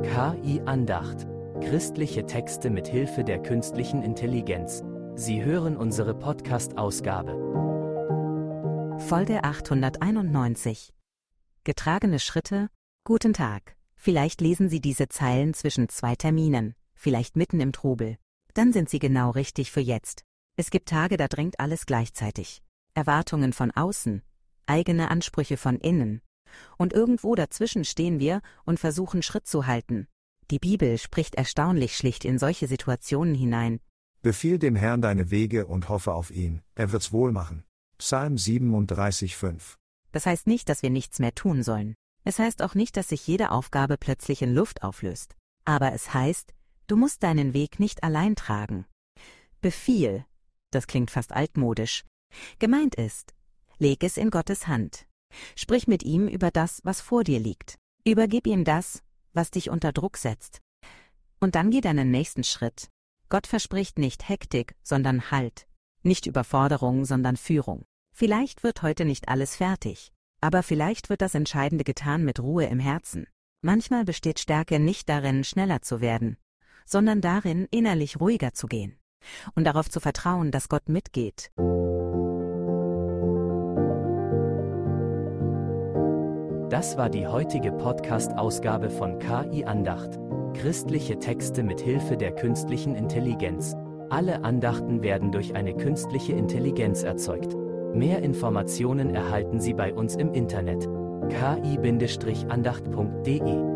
KI Andacht. Christliche Texte mit Hilfe der künstlichen Intelligenz. Sie hören unsere Podcast-Ausgabe. Folge 891. Getragene Schritte. Guten Tag. Vielleicht lesen Sie diese Zeilen zwischen zwei Terminen, vielleicht mitten im Trubel. Dann sind Sie genau richtig für jetzt. Es gibt Tage, da drängt alles gleichzeitig. Erwartungen von außen, eigene Ansprüche von innen. Und irgendwo dazwischen stehen wir und versuchen Schritt zu halten. Die Bibel spricht erstaunlich schlicht in solche Situationen hinein. Befiehl dem Herrn deine Wege und hoffe auf ihn, er wird's wohl machen. Psalm 37,5. Das heißt nicht, dass wir nichts mehr tun sollen. Es heißt auch nicht, dass sich jede Aufgabe plötzlich in Luft auflöst. Aber es heißt, du musst deinen Weg nicht allein tragen. Befiehl, das klingt fast altmodisch. Gemeint ist, leg es in Gottes Hand. Sprich mit ihm über das, was vor dir liegt. Übergib ihm das, was dich unter Druck setzt. Und dann geh deinen nächsten Schritt. Gott verspricht nicht Hektik, sondern Halt. Nicht Überforderung, sondern Führung. Vielleicht wird heute nicht alles fertig. Aber vielleicht wird das Entscheidende getan mit Ruhe im Herzen. Manchmal besteht Stärke nicht darin, schneller zu werden, sondern darin, innerlich ruhiger zu gehen. Und darauf zu vertrauen, dass Gott mitgeht. Das war die heutige Podcast-Ausgabe von KI Andacht. Christliche Texte mit Hilfe der künstlichen Intelligenz. Alle Andachten werden durch eine künstliche Intelligenz erzeugt. Mehr Informationen erhalten Sie bei uns im Internet: ki-andacht.de